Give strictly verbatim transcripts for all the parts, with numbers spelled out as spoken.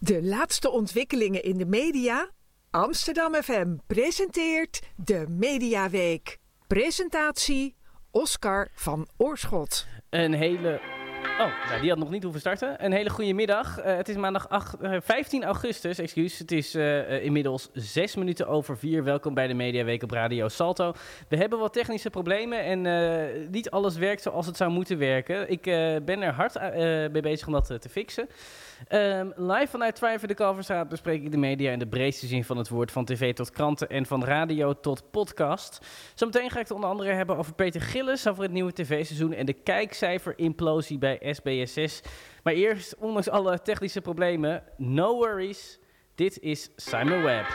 De laatste ontwikkelingen in de media? Amsterdam F M presenteert de Mediaweek. Presentatie Oscar van Oorschot. Een hele... Oh, nou, die had nog niet hoeven starten. Een hele goede middag. Uh, het is maandag acht, uh, vijftien augustus, excuus. Het is uh, uh, inmiddels zes minuten over vier. Welkom bij de Mediaweek op Radio Salto. We hebben wat technische problemen en uh, niet alles werkt zoals het zou moeten werken. Ik uh, ben er hard uh, mee bezig om dat uh, te fixen. Um, live vanuit Twijfel de Kalverstraat bespreek ik de media in de breedste zin van het woord. Van tv tot kranten en van radio tot podcast. Zometeen ga ik het onder andere hebben over Peter Gillis, over het nieuwe tv-seizoen en de kijkcijferimplosie bij S B S zes. Maar eerst, ondanks alle technische problemen, no worries. Dit is Simon Webb.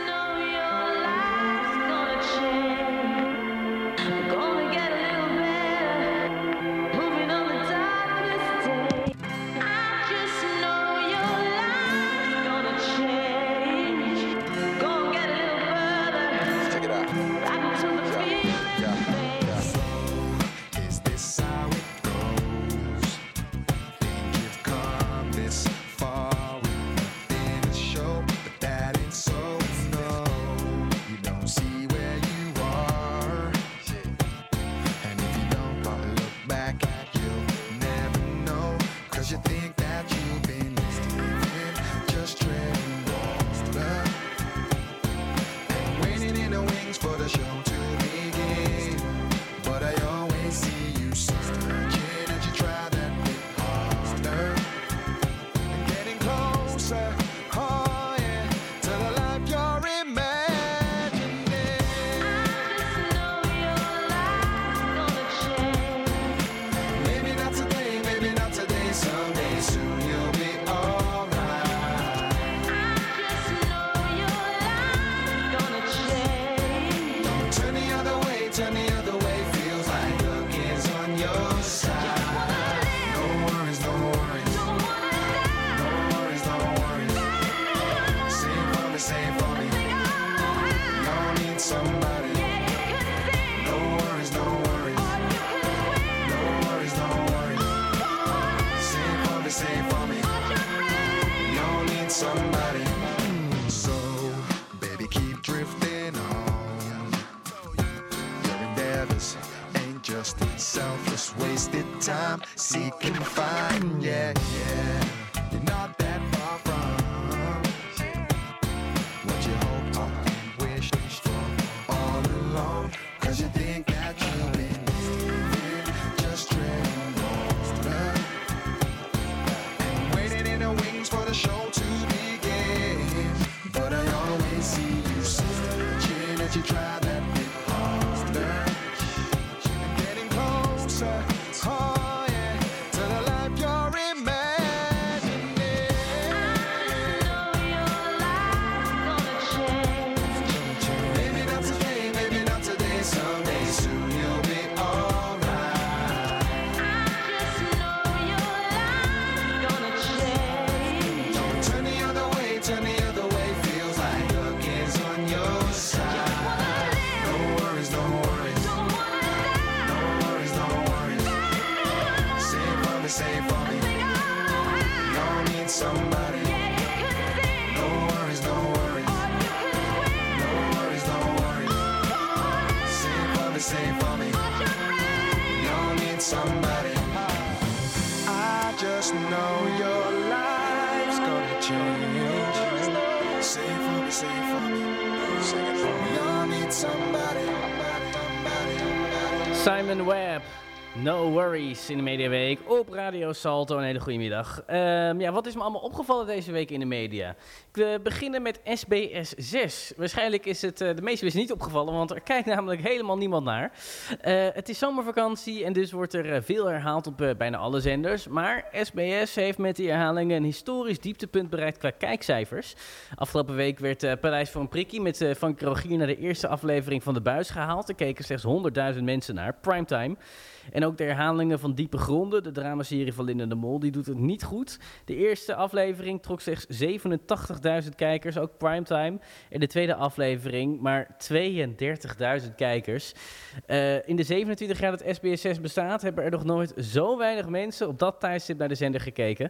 Simon Webb, No Worries in de Mediaweek op Radio Salto. Een hele goede middag. Um, ja, wat is me allemaal opgevallen deze week in de media? We beginnen met S B S zes. Waarschijnlijk is het uh, de meeste mensen niet opgevallen, want er kijkt namelijk helemaal niemand naar. Uh, het is zomervakantie en dus wordt er uh, veel herhaald op uh, bijna alle zenders. Maar S B S heeft met die herhalingen een historisch dieptepunt bereikt qua kijkcijfers. Afgelopen week werd uh, Paleis voor een Prikkie met uh, Frank Rogier naar de eerste aflevering van De Buis gehaald. Er keken slechts honderdduizend mensen naar, primetime. En ook de herhalingen van Diepe Gronden, de dramaserie van Linda de Mol, die doet het niet goed. De eerste aflevering trok slechts zevenentachtigduizend kijkers, ook primetime. En de tweede aflevering maar tweeëndertigduizend kijkers. Uh, in de zevenentwintig jaar dat S B S zes bestaat, hebben er nog nooit zo weinig mensen op dat tijdstip naar de zender gekeken.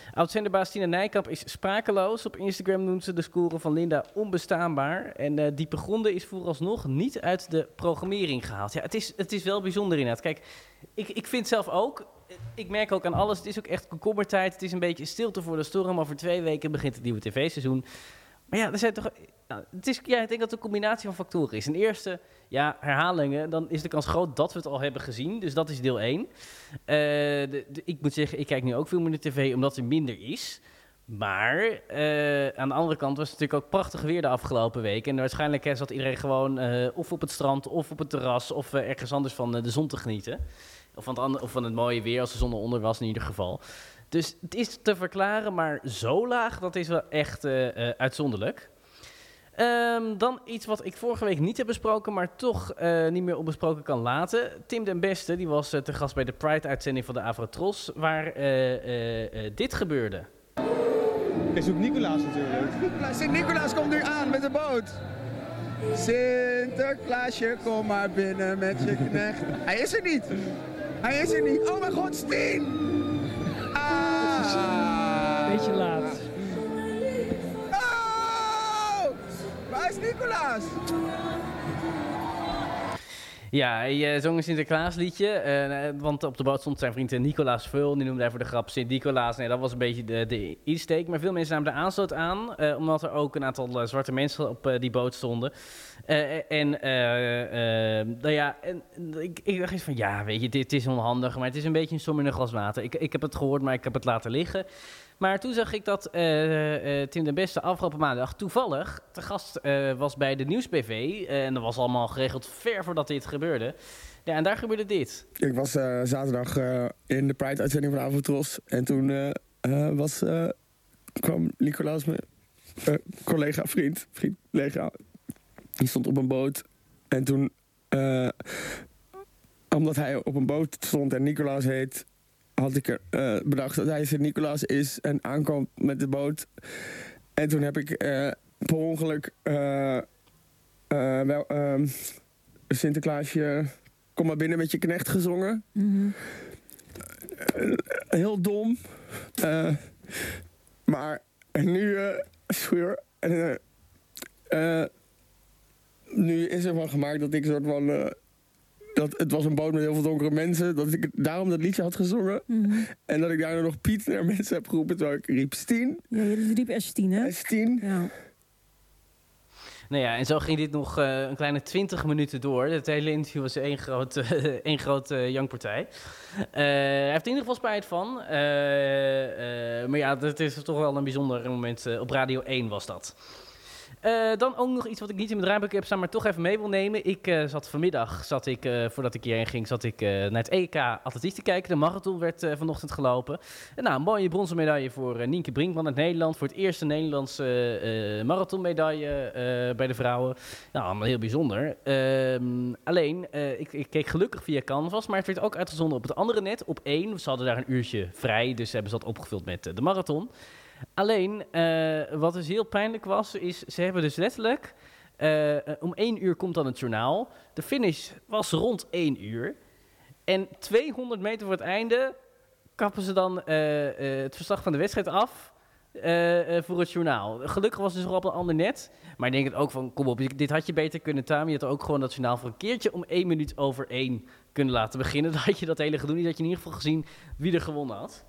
Oud-zenderbaas Tina Nijkamp is sprakeloos. Op Instagram noemt ze de score van Linda onbestaanbaar. En uh, Diepe Gronden is vooralsnog niet uit de programmering gehaald. Ja, het is, het is wel bijzonder inderdaad. Kijk, ik, ik vind zelf ook... Ik merk ook aan alles, het is ook echt komkommertijd. Het is een beetje stilte voor de storm. Over twee weken begint het nieuwe tv-seizoen. Maar ja, er zijn toch... Nou, het is, ja, ik denk dat het een combinatie van factoren is. Ten eerste, ja, herhalingen. Dan is de kans groot dat we het al hebben gezien. Dus dat is deel één. Uh, de, de, ik moet zeggen, ik kijk nu ook veel meer naar tv omdat er minder is. Maar uh, aan de andere kant was het natuurlijk ook prachtig weer de afgelopen weken. En waarschijnlijk uh, zat iedereen gewoon uh, of op het strand of op het terras... of uh, ergens anders van uh, de zon te genieten. Of van, het andere, of van het mooie weer als de zon eronder was in ieder geval. Dus het is te verklaren, maar zo laag, dat is wel echt uh, uh, uitzonderlijk. Um, dan iets wat ik vorige week niet heb besproken, maar toch uh, niet meer onbesproken kan laten. Tim den Beste, die was uh, te gast bij de Pride-uitzending van de Avrotros, waar uh, uh, uh, dit gebeurde. Ik zoek Nicolaas natuurlijk. Nicolaas, Sint-Nicolaas komt nu aan met de boot. Sinterklaasje, kom maar binnen met je knecht. Hij is er niet. Hij is er niet. Oh mijn god, Stien! Ah! Beetje laat. Oh! Waar is Nicolaas? Ja, hij uh, zong een Sinterklaasliedje, uh, want op de boot stond zijn vriend Nicolaas Veul. Die noemde hij voor de grap Sint-Nicolaas. Nee, dat was een beetje de, de insteek. Maar veel mensen namen de aanstoot aan, uh, omdat er ook een aantal uh, zwarte mensen op uh, die boot stonden. Uh, en, uh, uh, nou ja, en ik, ik dacht eens van, ja, weet je, dit is onhandig, maar het is een beetje een som in een glas water. Ik, ik heb het gehoord, maar ik heb het laten liggen. Maar toen zag ik dat uh, uh, Tim den Beste afgelopen maandag toevallig te gast uh, was bij de Nieuws B V. Uh, en dat was allemaal geregeld ver voordat dit gebeurde. Ja, en daar gebeurde dit. Ik was uh, zaterdag uh, in de Pride-uitzending van Avrotros. En toen uh, uh, was, uh, kwam Nicolaas, mijn uh, collega, vriend, vriend, collega, die stond op een boot. En toen, uh, omdat hij op een boot stond en Nicolaas heet, had ik er uh, bedacht dat hij Sint-Nicolaas is en aankwam met de boot. En toen heb ik uh, per ongeluk uh, uh, wel, uh, Sinterklaasje, kom maar binnen met je knecht gezongen. Mm-hmm. Uh, heel dom. Uh, maar nu, uh, schuur. En, uh, uh, nu is er van gemaakt dat ik soort van... Uh, dat het was een boot met heel veel donkere mensen. Dat ik daarom dat liedje had gezongen. Mm-hmm. En dat ik daarna nog Piet naar mensen heb geroepen. Terwijl ik riep Stien. Ja, je riep Estien, hè? Estien. Ja. Nou ja, en zo ging dit nog uh, een kleine twintig minuten door. Het hele interview was één grote uh, één groot, uh, jankpartij. Uh, hij heeft in ieder geval spijt van. Uh, uh, maar ja, dat is toch wel een bijzonder moment. Uh, op Radio één was dat. Uh, dan ook nog iets wat ik niet in mijn draaiboek heb staan, maar toch even mee wil nemen. Ik uh, zat vanmiddag, zat ik, uh, voordat ik hierheen ging, zat ik uh, naar het E K atletiek te kijken. De marathon werd uh, vanochtend gelopen. En nou, een mooie bronzen medaille voor uh, Nienke Brinkman uit Nederland. Voor het eerste Nederlandse uh, marathonmedaille uh, bij de vrouwen. Nou, allemaal heel bijzonder. Uh, alleen, uh, ik, ik keek gelukkig via Canvas, maar het werd ook uitgezonden op het andere net, op één. Ze hadden daar een uurtje vrij, dus hebben ze dat opgevuld met uh, de marathon. Alleen, uh, wat dus heel pijnlijk was, is ze hebben dus letterlijk... Uh, om één uur komt dan het journaal. De finish was rond één uur. En tweehonderd meter voor het einde kappen ze dan uh, uh, het verslag van de wedstrijd af uh, uh, voor het journaal. Gelukkig was het dus nog op een ander net. Maar ik denk het ook van, kom op, dit had je beter kunnen tamen. Je had ook gewoon dat journaal voor een keertje om één minuut over één kunnen laten beginnen. Dan had je dat hele gedoe niet, dat je in ieder geval gezien wie er gewonnen had.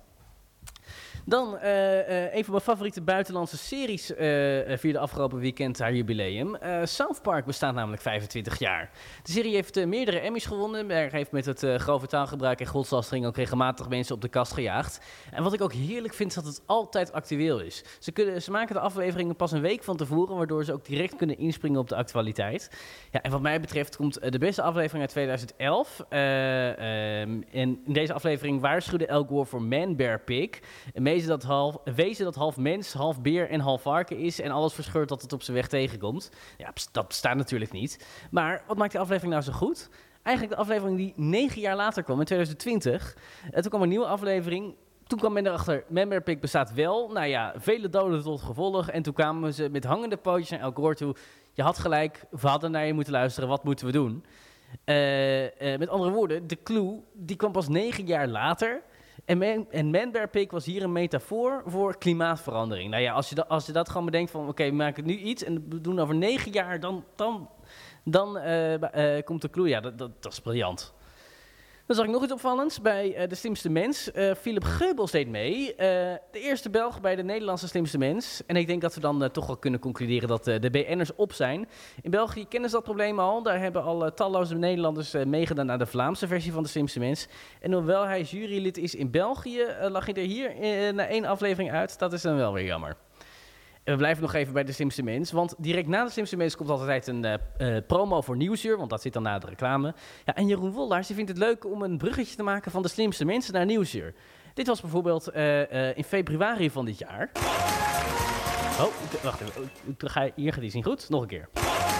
Dan uh, uh, een van mijn favoriete buitenlandse series uh, vierde afgelopen weekend haar jubileum. Uh, South Park bestaat namelijk vijfentwintig jaar. De serie heeft uh, meerdere Emmys gewonnen. Er heeft met het uh, grove taalgebruik en godslastering ook regelmatig mensen op de kast gejaagd. En wat ik ook heerlijk vind, is dat het altijd actueel is. Ze, kunnen, ze maken de afleveringen pas een week van tevoren, waardoor ze ook direct kunnen inspringen op de actualiteit. Ja, en wat mij betreft komt uh, de beste aflevering uit tweeduizend elf. Uh, um, en in deze aflevering waarschuwde Al Gore voor Man Bear Pig. Wezen dat, half, wezen dat half mens, half beer en half varken is en alles verscheurt dat het op zijn weg tegenkomt. Ja, dat bestaat natuurlijk niet. Maar wat maakt die aflevering nou zo goed? Eigenlijk de aflevering die negen jaar later kwam, in tweeduizend twintig. En toen kwam een nieuwe aflevering. Toen kwam men erachter, Man Bear Pig bestaat wel. Nou ja, vele doden tot gevolg. En toen kwamen ze met hangende pootjes naar Al Gore toe. Je had gelijk, we hadden naar je moeten luisteren, wat moeten we doen? Uh, uh, met andere woorden, de clue, die kwam pas negen jaar later. En, Man, en Man-Bear-Pig was hier een metafoor voor klimaatverandering. Nou ja, als je, da, als je dat gewoon bedenkt van... oké, okay, we maken nu iets en we doen over negen jaar... dan, dan, dan uh, uh, komt de clue. Ja, dat, dat, dat is briljant. Dan zag ik nog iets opvallends bij uh, De Slimste Mens. Uh, Philip Geubels deed mee. Uh, de eerste Belg bij de Nederlandse Slimste Mens. En ik denk dat we dan uh, toch wel kunnen concluderen dat uh, de B N'ers op zijn. In België kennen ze dat probleem al. Daar hebben al uh, talloze Nederlanders uh, meegedaan naar de Vlaamse versie van De Slimste Mens. En hoewel hij jurylid is in België, uh, lag hij er hier uh, na één aflevering uit. Dat is dan wel weer jammer. En we blijven nog even bij De Slimste Mens, want direct na De Slimste Mens komt altijd een uh, uh, promo voor Nieuwsuur, want dat zit dan na de reclame. Ja, en Jeroen Wollaars die vindt het leuk om een bruggetje te maken van De Slimste Mensen naar Nieuwsuur. Dit was bijvoorbeeld uh, uh, in februari van dit jaar. Oh, wacht even, hier gaat iets niet goed. Nog een keer.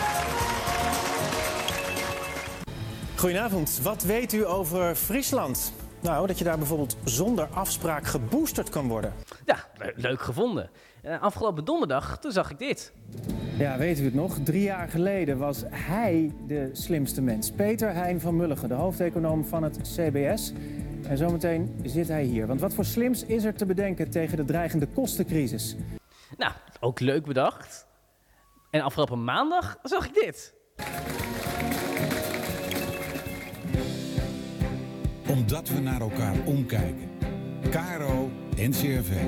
Goedenavond, wat weet u over Friesland? Nou, dat je daar bijvoorbeeld zonder afspraak geboosterd kan worden. Ja, leuk gevonden. Uh, afgelopen donderdag, toen zag ik dit. Ja, weet u het nog? Drie jaar geleden was hij de slimste mens. Peter Hein van Mulligen, de hoofdeconoom van het C B S. En zometeen zit hij hier. Want wat voor slims is er te bedenken tegen de dreigende kostencrisis? Nou, ook leuk bedacht. En afgelopen maandag zag ik dit. Omdat we naar elkaar omkijken. K R O N C R V.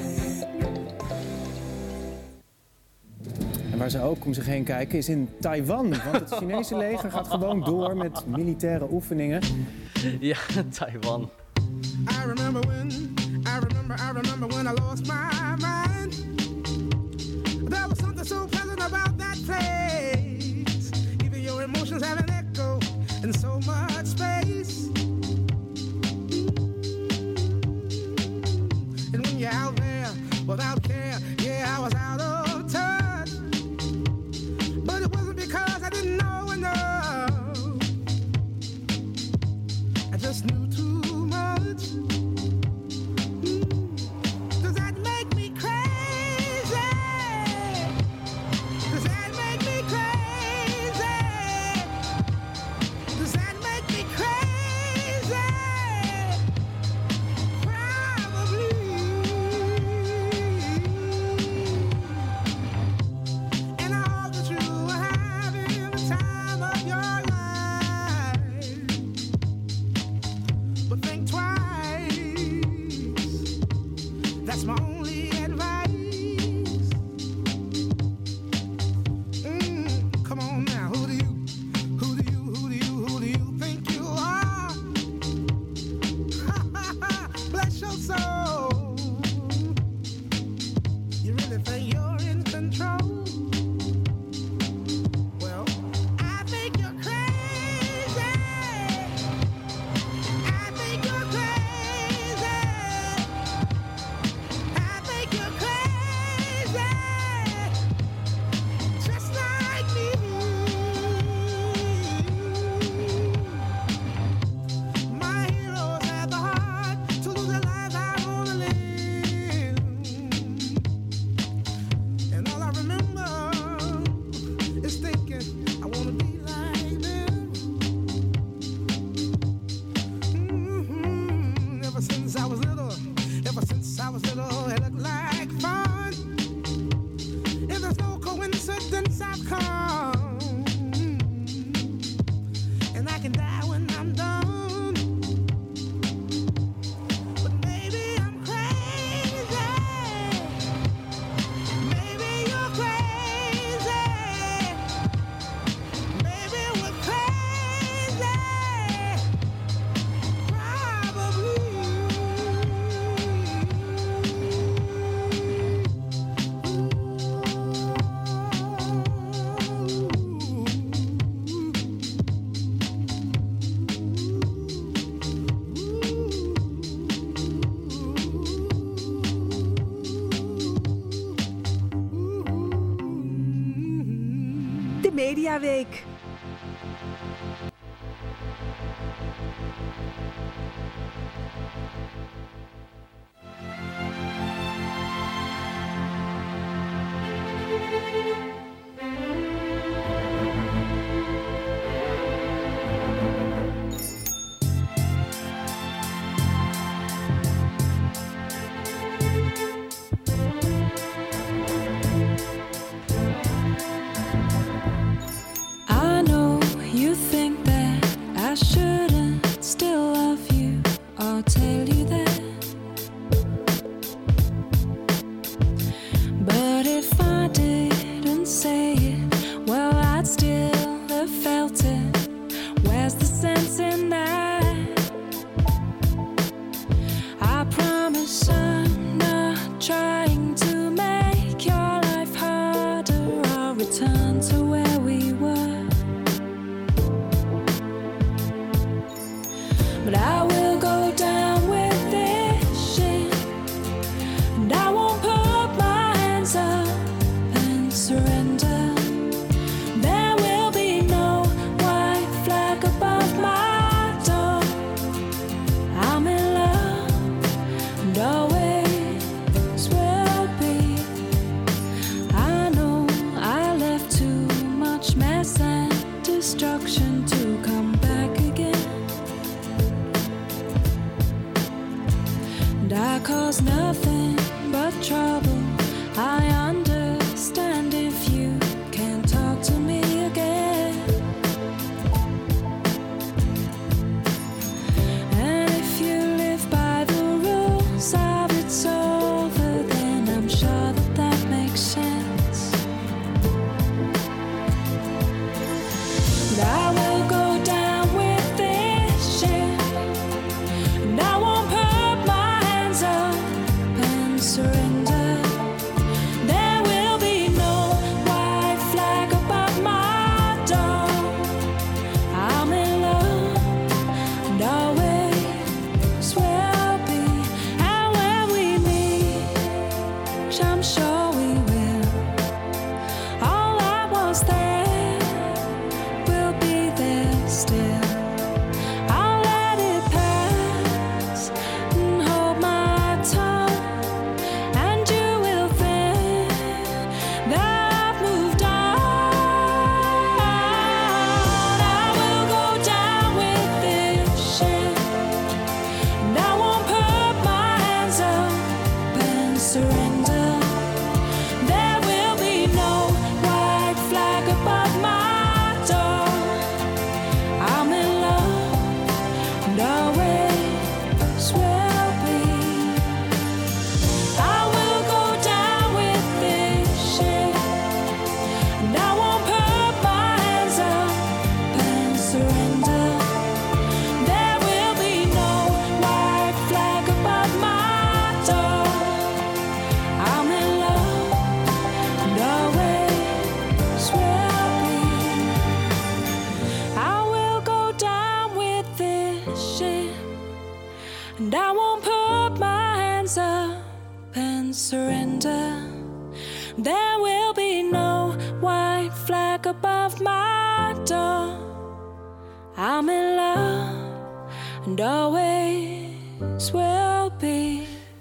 En waar ze ook om zich heen kijken is in Taiwan. Want het Chinese leger gaat gewoon door met militaire oefeningen. Ja, Taiwan. I remember when, I remember, I remember when I lost my mind. There was something so pleasant about that place. Even your emotions have an echo in so much space. And when you're out there without care, yeah, I was out of touch. But it wasn't because I didn't know enough. I just knew too much. Mm. Does that make me crazy? Does that make me crazy? Does that make me crazy? Probably. And I hope that you are having the time of your life. But think twice. That's my only advice. Mm, come on now, who do you, who do you, who do you, who do you think you are? Bless your soul. You really think you're in control? Well, I think you're crazy. I think you're crazy. I think you're crazy. Just like me. My heroes had the heart to lose their lives. I wanna live. And all I remember is thinking I wanna be like them. Mhm. Ever since I was little, ever since I was little, it looked like fun. If there's no coincidence, I've come. And I can die when I'm done. But maybe I'm crazy. Maybe you're crazy. Maybe we're crazy. De Mediaweek. there will be no white flag above my door. I'm in love and always will be.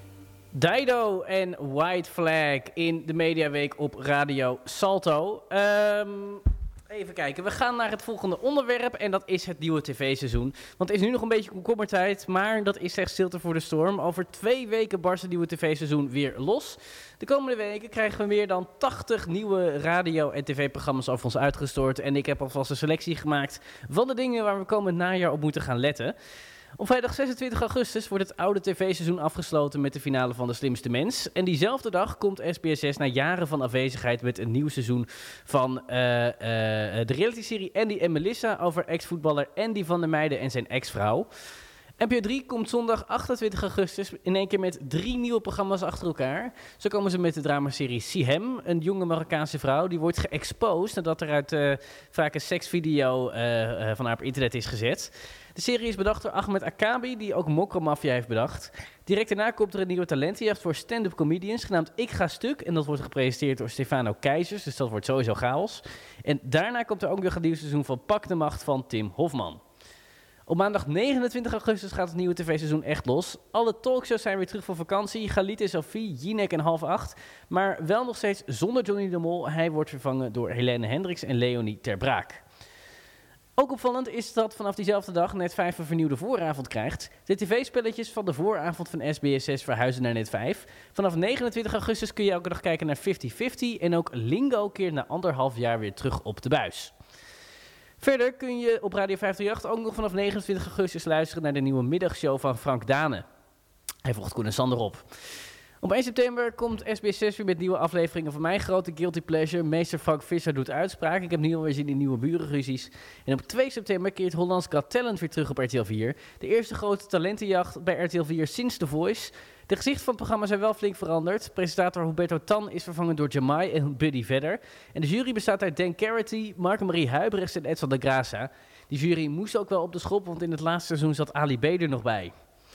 Dido en White Flag in de Mediaweek op Radio Salto. Um, even kijken, we gaan naar het volgende onderwerp en dat is het nieuwe tv-seizoen. Want het is nu nog een beetje komkommertijd, maar dat is echt stilte voor de storm. Over twee weken barst het nieuwe tv-seizoen weer los. De komende weken krijgen we meer dan tachtig nieuwe radio- en tv-programma's over ons uitgestort. En ik heb alvast een selectie gemaakt van de dingen waar we komend najaar op moeten gaan letten. Op vrijdag zesentwintig augustus wordt het oude tv-seizoen afgesloten met de finale van De Slimste Mens. En diezelfde dag komt S B S zes na jaren van afwezigheid met een nieuw seizoen van uh, uh, de realityserie Andy en Melissa over ex-voetballer Andy van der Meijden en zijn ex-vrouw. N P O drie komt zondag achtentwintig augustus in één keer met drie nieuwe programma's achter elkaar. Zo komen ze met de dramaserie Sihem, een jonge Marokkaanse vrouw die wordt geëxposed nadat er uit uh, vaak een seksvideo uh, uh, van haar op internet is gezet. De serie is bedacht door Ahmed Akabi, die ook Mokromafia heeft bedacht. Direct daarna komt er een nieuwe talentenjacht voor stand-up comedians, genaamd Ik Ga Stuk. En dat wordt gepresenteerd door Stefano Keizers, dus dat wordt sowieso chaos. En daarna komt er ook nog een nieuw seizoen van Pak de Macht van Tim Hofman. Op maandag negenentwintig augustus gaat het nieuwe tv-seizoen echt los. Alle talkshows zijn weer terug van vakantie. Galit en Sophie, Jinek en half acht. Maar wel nog steeds zonder Johnny de Mol. Hij wordt vervangen door Helene Hendricks en Leonie Ter Braak. Ook opvallend is dat vanaf diezelfde dag Net vijf een vernieuwde vooravond krijgt. De tv-spelletjes van de vooravond van S B S zes verhuizen naar Net vijf. Vanaf negenentwintig augustus kun je elke dag kijken naar vijftig vijftig. En ook Lingo keert na anderhalf jaar weer terug op de buis. Verder kun je op Radio vijfhonderdachttien ook nog vanaf negenentwintig augustus luisteren naar de nieuwe middagshow van Frank Dane. Hij volgt Koen en Sander op. Op één september komt S B S zes weer met nieuwe afleveringen van mijn grote guilty pleasure. Meester Frank Visser doet uitspraak. Ik heb nu alweer zin in nieuwe burenruzies. En op twee september keert Hollands Got Talent weer terug op R T L vier. De eerste grote talentenjacht bij R T L vier sinds The Voice. De gezichten van het programma zijn wel flink veranderd. Presentator Huberto Tan is vervangen door Jamai en Buddy Vedder. En de jury bestaat uit Dan Carity, Marco-Marie Huibrechts en Edson de Graça. Die jury moest ook wel op de schop, want in het laatste seizoen zat Ali B er nog bij.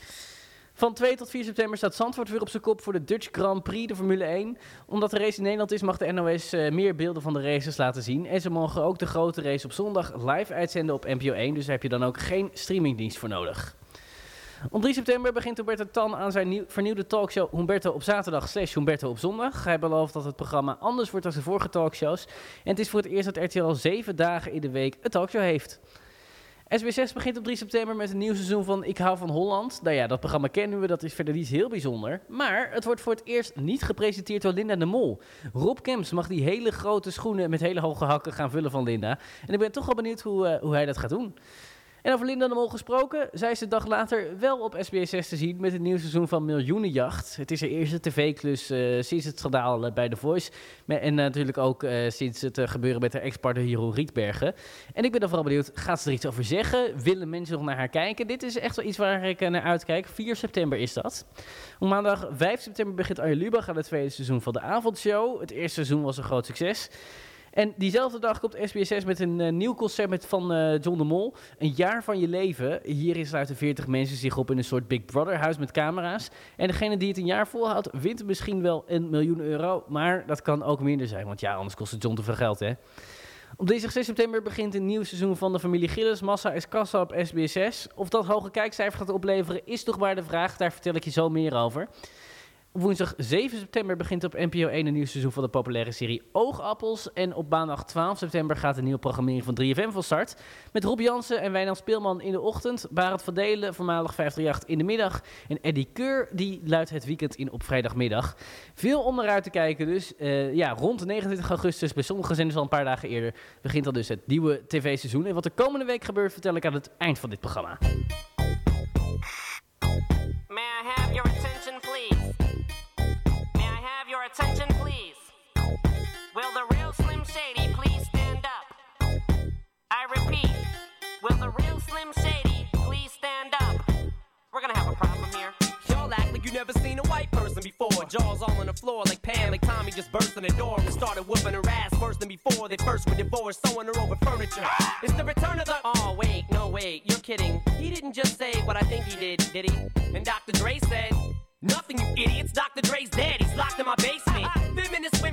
Van twee tot vier september staat Zandvoort weer op zijn kop voor de Dutch Grand Prix, de Formule één. Omdat de race in Nederland is, mag de N O S uh, meer beelden van de races laten zien. En ze mogen ook de grote race op zondag live uitzenden op N P O één, dus daar heb je dan ook geen streamingdienst voor nodig. Op drie september begint Humberto Tan aan zijn nieuw, vernieuwde talkshow Humberto op zaterdag slash Humberto op zondag. Hij belooft dat het programma anders wordt dan de vorige talkshows. En het is voor het eerst dat R T L zeven dagen in de week een talkshow heeft. S B S zes begint op drie september met een nieuw seizoen van Ik hou van Holland. Nou ja, dat programma kennen we, dat is verder niet heel bijzonder. Maar het wordt voor het eerst niet gepresenteerd door Linda de Mol. Rob Kemps mag die hele grote schoenen met hele hoge hakken gaan vullen van Linda. En ik ben toch wel benieuwd hoe, uh, hoe hij dat gaat doen. En over Linda de Mol gesproken, zij is de dag later wel op S B S zes te zien met het nieuwe seizoen van Miljoenenjacht. Het is haar eerste tv-klus uh, sinds het schandaal uh, bij The Voice. En uh, natuurlijk ook uh, sinds het uh, gebeuren met haar ex-partner Jeroen Rietbergen. En ik ben dan vooral benieuwd, gaat ze er iets over zeggen? Willen mensen nog naar haar kijken? Dit is echt wel iets waar ik uh, naar uitkijk. vier september is dat. Op maandag vijf september begint Arjen Lubach aan het tweede seizoen van de avondshow. Het eerste seizoen was een groot succes. En diezelfde dag komt S B S zes met een uh, nieuw concept met van uh, John de Mol. Een jaar van je leven. Hierin sluiten veertig mensen zich op in een soort Big Brother huis met camera's. En degene die het een jaar volhoudt, wint misschien wel een miljoen euro. Maar dat kan ook minder zijn, want ja, anders kost het John te veel geld, hè. Op dinsdag zes september begint een nieuw seizoen van de familie Gillis. Massa is kassa op S B S zes. Of dat hoge kijkcijfer gaat opleveren is toch maar de vraag. Daar vertel ik je zo meer over. Op woensdag zeven september begint op N P O één een nieuw seizoen van de populaire serie Oogappels. En op maandag twaalf september gaat de nieuwe programmering van drie F M van start. Met Rob Jansen en Wijnand Speelman in de ochtend. Barend van Delen, voormalig vijfhonderdachttien in de middag. En Eddie Keur, die luidt het weekend in op vrijdagmiddag. Veel om naar uit te kijken dus. Uh, ja, rond negenentwintig augustus, bij sommige zenders al een paar dagen eerder, begint dan dus het nieuwe tv-seizoen. En wat er komende week gebeurt, vertel ik aan het eind van dit programma. May I have your attention, please? Your attention, please. Will the real Slim Shady please stand up? I repeat, will the real Slim Shady please stand up? We're gonna have a problem here. Y'all act like you never seen a white person before. Jaws all on the floor like Pam, like Tommy just burst in the door and started whooping her ass worse than before. They first were divorced, sewing her over furniture. It's the return of the... Oh, wait, no, wait, you're kidding. He didn't just say what I think he did, did he? And Doctor Dre said... Nothing, you idiots. Doctor Dre's dead. He's locked in my basement. Feminist women love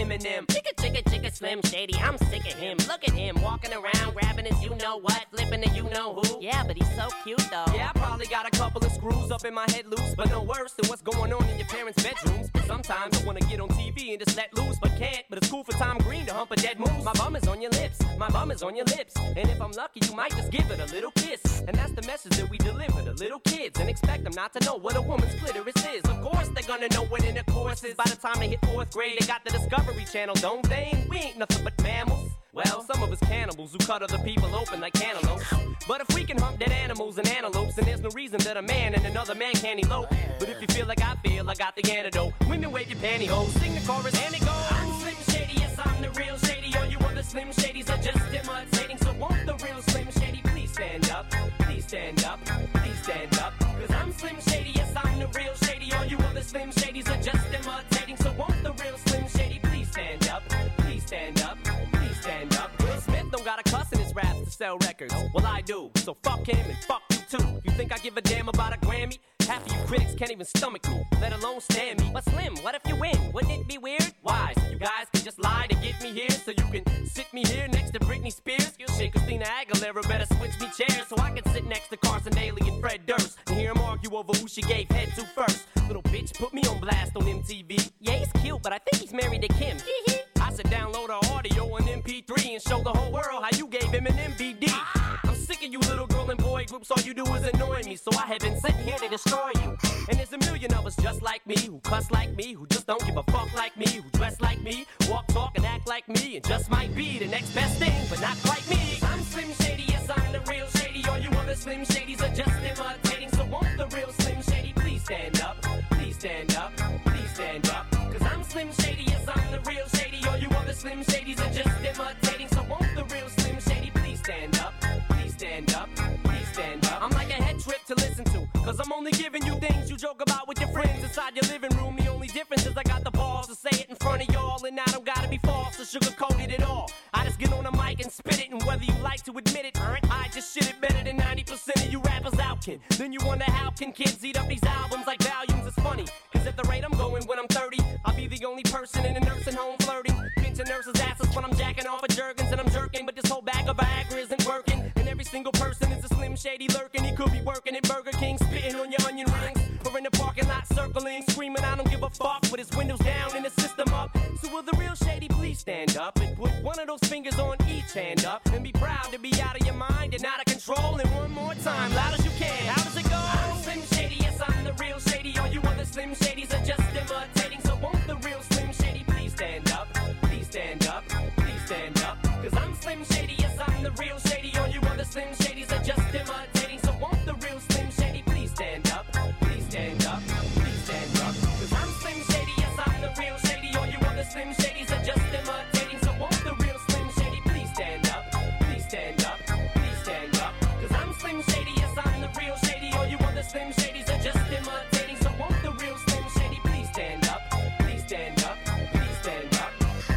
Eminem. Chicka, chicka, chicka, Slim Shady, I'm sick of him. Look at him, walking around, grabbing his you-know-what, flipping the you-know-who. Yeah, but he's so cute, though. Yeah, I probably got a couple of screws up in my head loose, but no worse than what's going on in your parents' bedrooms. But sometimes I wanna get on T V and just let loose, but can't. But it's cool for Tom Green to hump a dead moose. My bum is on your lips, my bum is on your lips. And if I'm lucky, you might just give it a little kiss. And that's the message that we deliver to little kids, and expect them not to know what a woman's clitoris is. Of course they're gonna know what intercourse is. By the time they hit fourth grade, they got the Discovery Channel, don't they? And we ain't nothing but mammals. Well, some of us cannibals who cut other people open like cantaloupes. But if we can hump dead animals and antelopes, then there's no reason that a man and another man can't elope. But if you feel like I feel, I got the antidote. Women wave your pantyhose, sing the chorus and it goes. I'm Slim Shady, yes I'm the real Shady. All you other Slim Shadys are just imitating. So won't the real Slim Shady please stand up? Please stand up, please stand up. Cause I'm Slim Shady, yes I'm the real Shady. All you other Slim Shadys are just imitating. So won't the real Slim Shady please stand up? Please stand up, please stand up. Will Smith don't got a cuss in his raps to sell records. Well I do, so fuck him and fuck you too. You think I give a damn about a Grammy? Half of you critics can't even stomach me, let alone stand me. But Slim, what if you win? Wouldn't it be weird? Why? So you guys can just lie to get me here, so you can sit me here next to Britney Spears? Shit, Christina Aguilera better switch me chairs so I can sit next to Carson Daly and Fred Durst and hear them argue over who she gave head to first. Little bitch put me on blast on M T V. Yeah, he's cute, but I think he's married to Kim. I said download her audio on M P three and show the whole world how you gave him an M V D. I'm sick of you little girl and boy groups, all you do is annoy me, so I have been sitting here to destroy you. And there's a million of us just like me, who cuss like me, who just don't give a fuck like me, who dress like me, walk, talk, and act like me, and just might be the next best thing, but not quite me. I'm Slim Shady, yes I'm the real Shady. All you other Slim Shadys are just imitating. So won't the real Slim Shady please stand up? Please stand up, please stand up. Cause I'm Slim Shady, yes I'm the real Shady. All you other Slim Shadys are just imitating. So won't the real Slim Shady please stand up? Please stand up, please stand up. I'm like a head trip to listen to, cause I'm only giving you things you joke about with your friends inside your living room. The only difference is I got the balls to say it in front of y'all, and I don't gotta be false or sugarcoated at all. I just get on the mic and spit it, and whether you like to admit it, I just shit it better than ninety percent of you rappers out can. Then you wonder how can kids eat up these albums like volumes? It's funny, cause at the rate I'm going when I'm thirty, I'll be the only person in a nursing home flirting, pinching nurses' asses when I'm jacking off of Jergens and I'm jerking, but this whole bag of Viagra isn't working. And every single person is a Slim Shady lurking. He could be working at Burger King, spitting on your onion rings, or in the parking lot circling, screaming I don't give a fuck with his windows down and his system up. So will the real Shady please stand up and put one of those fingers on each hand up and be proud to be out of your mind and out of control? And one more time, loud as you can. How does it go? I'm Slim Shady, yes I'm the real Shady. All you other Slim Shadys are just imitating. So won't the real Slim Shady please stand up? Please stand up, please stand up. Cause I'm Slim Shady, yes I'm the real Shady. All you other Slim Shadys are just imitating. So won't the real Slim Shady please stand up? Please stand up, please stand up. Cause I'm Slim Shady, yes I'm the real Shady. All you other Slim Shadys are just imitating. So won't the real Slim Shady please stand up? Please stand up, please stand up. Cause I'm Slim Shady, yes I'm the real Shady. All you other Slim Shadys are just imitating. So won't the real Slim Shady please stand up? Please stand up, please stand up.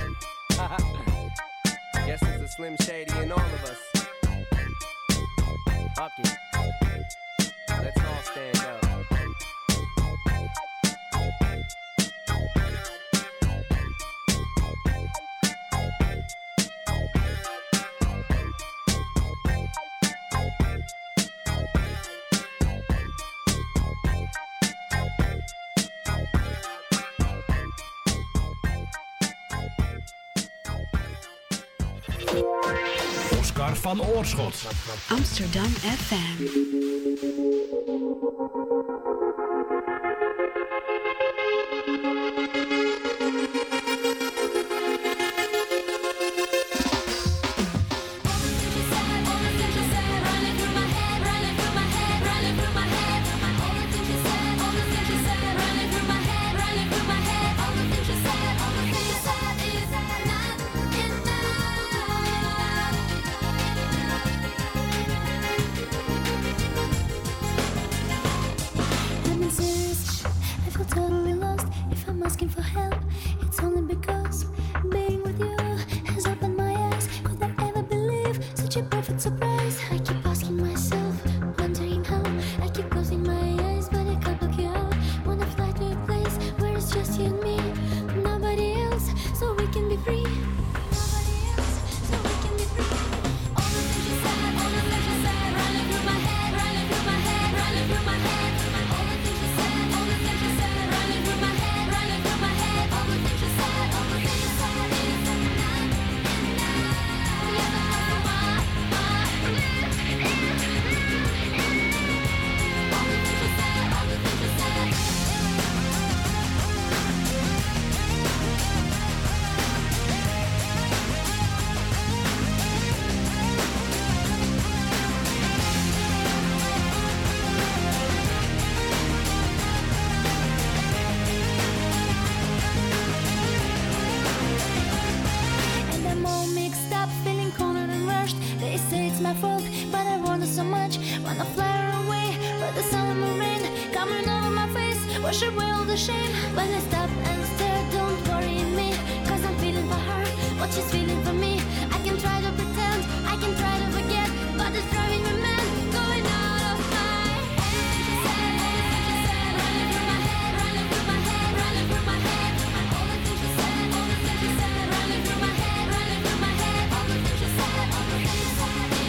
Guess there's a Slim Shady in all of us. Fuck it. Let's all stand up. Oscar van Oorschot. Amsterdam F M. So we can wanna flare away, but the summer rain coming over my face, wash away all the shame. When I stop and stare, don't worry me, cause I'm feeling for her what she's feeling for me. I can try to pretend, I can try to forget, but it's driving me mad, going out of my head. Running through my head, running through my head, running through my head. All the things she said, all the things she said, running through my head, running through my head. All the things she said, all the things she said.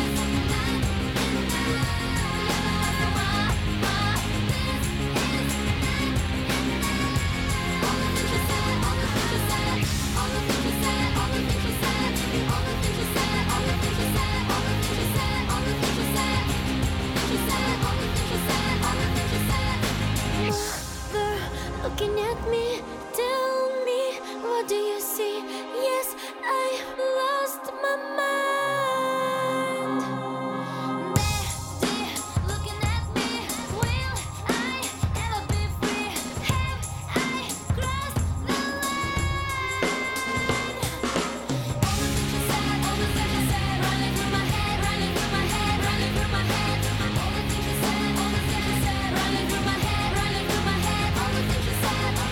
Looking at me, tell me, what do you see? Yes, I lost my mind. Betty, looking at me, will I ever be free? Have I crossed the line? All the things you said, all the things you said, running through my head, running through my head, running through my head. All the things you said, all the things you said, running through my head, running through my head. All the things you said.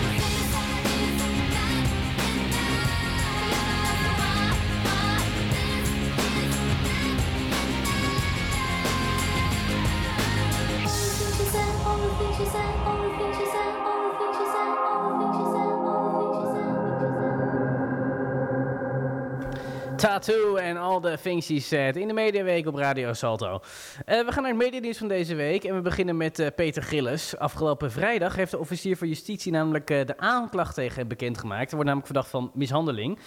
Tattoo en al de things she said in de Mediaweek op Radio Salto. Uh, we gaan naar het medianieuws van deze week en we beginnen met uh, Peter Gillis. Afgelopen vrijdag heeft de officier van justitie namelijk uh, de aanklacht tegen hem bekendgemaakt. Hij wordt namelijk verdacht van mishandeling.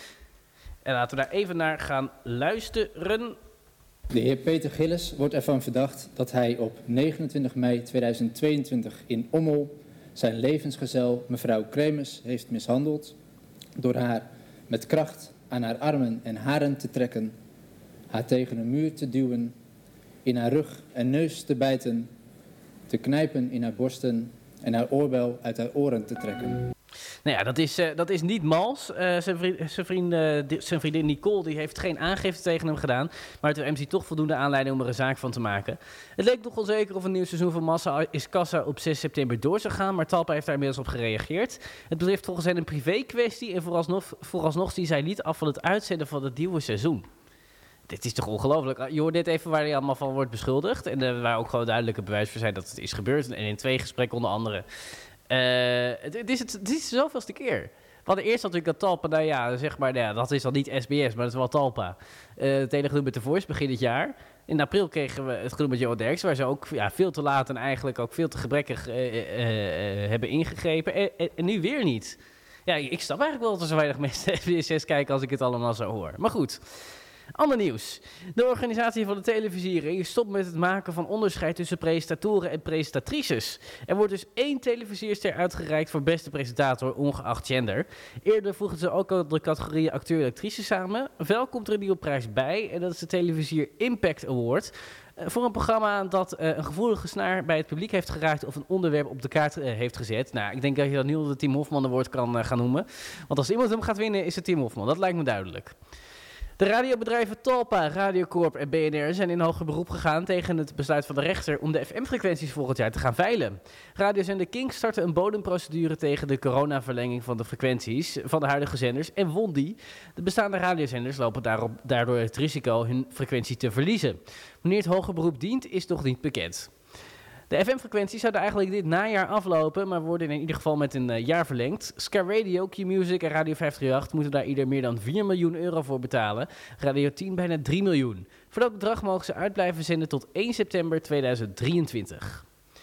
En laten we daar even naar gaan luisteren. De heer Peter Gillis wordt ervan verdacht dat hij op negenentwintig mei tweeduizend tweeëntwintig in Ommel zijn levensgezel mevrouw Kremers heeft mishandeld door haar met kracht aan haar armen en haren te trekken, haar tegen een muur te duwen, in haar rug en neus te bijten, te knijpen in haar borsten en haar oorbel uit haar oren te trekken. Nou ja, dat is, uh, dat is niet mals. Uh, zijn, vriend, zijn, vriend, uh, di- zijn vriendin Nicole die heeft geen aangifte tegen hem gedaan. Maar het O M ziet toch voldoende aanleiding om er een zaak van te maken. Het leek nog onzeker of een nieuw seizoen van Massa is Kassa op zes september door zou gaan. Maar Talpa heeft daar inmiddels op gereageerd. Het betreft volgens hen een privé kwestie. En vooralsnog, vooralsnog zien zij niet af van het uitzenden van het nieuwe seizoen. Dit is toch ongelooflijk. Je hoort dit even waar hij allemaal van wordt beschuldigd. En uh, waar ook gewoon duidelijke bewijs voor zijn dat het is gebeurd. En in twee gesprekken onder andere. Uh, het, het, is het, het is de zoveelste keer. We hadden eerst natuurlijk dat Talpa, nou ja, zeg maar, nou ja, dat is dan niet S B S, maar dat is wel Talpa. Uh, het hele gedoe met The Voice begin dit jaar. In april kregen we het gedoe met Johan Derksen, waar ze ook ja, veel te laat en eigenlijk ook veel te gebrekkig uh, uh, uh, hebben ingegrepen. En, en, en nu weer niet. Ja, ik snap eigenlijk wel dat er zo weinig mensen S B S zes kijken als ik het allemaal zo hoor. Maar goed. Ander nieuws. De organisatie van de televisiering stopt met het maken van onderscheid tussen presentatoren en presentatrices. Er wordt dus één televisierster uitgereikt voor beste presentator, ongeacht gender. Eerder voegden ze ook al de categorieën acteur en actrice samen. Wel komt er een nieuwe prijs bij en dat is de Televisier Impact Award. Uh, voor een programma dat uh, een gevoelige snaar bij het publiek heeft geraakt of een onderwerp op de kaart uh, heeft gezet. Nou, ik denk dat je dat nu al de Tim Hofman Award kan uh, gaan noemen. Want als iemand hem gaat winnen is het Tim Hofman, dat lijkt me duidelijk. De radiobedrijven Talpa, Radiocorp en B N R zijn in hoger beroep gegaan tegen het besluit van de rechter om de F M-frequenties volgend jaar te gaan veilen. Radiozender Kink startte een bodemprocedure tegen de coronaverlenging van de frequenties van de huidige zenders en won die. De bestaande radiozenders lopen daarop, daardoor het risico hun frequentie te verliezen. Wanneer het hoger beroep dient, is nog niet bekend. De F M-frequenties zouden eigenlijk dit najaar aflopen, maar worden in ieder geval met een uh, jaar verlengd. Sky Radio, Q-Music en Radio vijf drie acht moeten daar ieder meer dan vier miljoen euro voor betalen. Radio tien bijna drie miljoen. Voor dat bedrag mogen ze uitblijven zenden tot één september tweeduizend drieëntwintig.